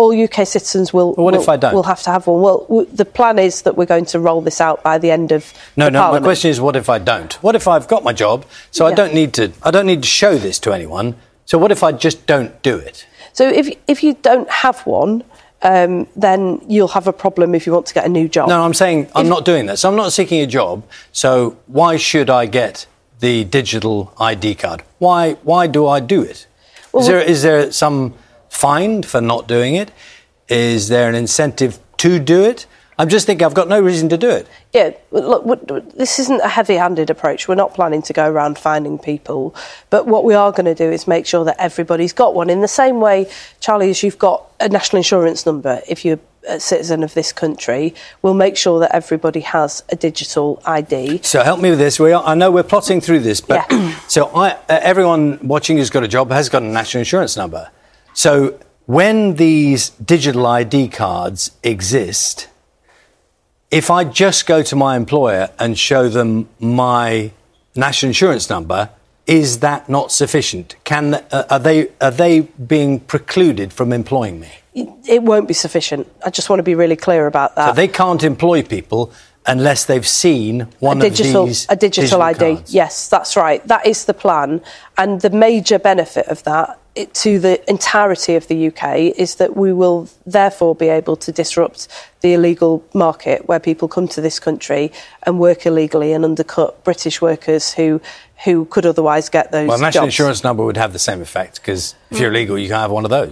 all UK citizens will. Well, what if I don't? Will have to have one. Well, the plan is that we're going to roll this out by the end of No. Parliament. My question is, what if I don't? What if I've got my job, so I don't need to show this to anyone? So what if I just don't do it? So if you don't have one, then you'll have a problem if you want to get a new job. No, I'm saying I'm not doing that. So I'm not seeking a job. So why should I get the digital ID card? Why do I do it? Well, Is there some fine for not doing it? Is there an incentive to do it? I'm just thinking I've got no reason to do it. Yeah, look, this isn't a heavy-handed approach. We're not planning to go around finding people. But what we are going to do is make sure that everybody's got one. In the same way, Charlie, as you've got a national insurance number, if you're a citizen of this country, we'll make sure that everybody has a digital ID. So help me with this. I know we're plotting through this, but so everyone watching who's got a job has got a national insurance number. So when these digital ID cards exist, if I just go to my employer and show them my national insurance number, is that not sufficient? Are they being precluded from employing me? It won't be sufficient. I just want to be really clear about that. So they can't employ people unless they've seen a digital ID. Cards. Yes, that's right. That is the plan. And the major benefit of that to the entirety of the UK is that we will therefore be able to disrupt the illegal market where people come to this country and work illegally and undercut British workers who could otherwise get those jobs. Well, national insurance number would have the same effect, because if you're illegal, you can't have one of those.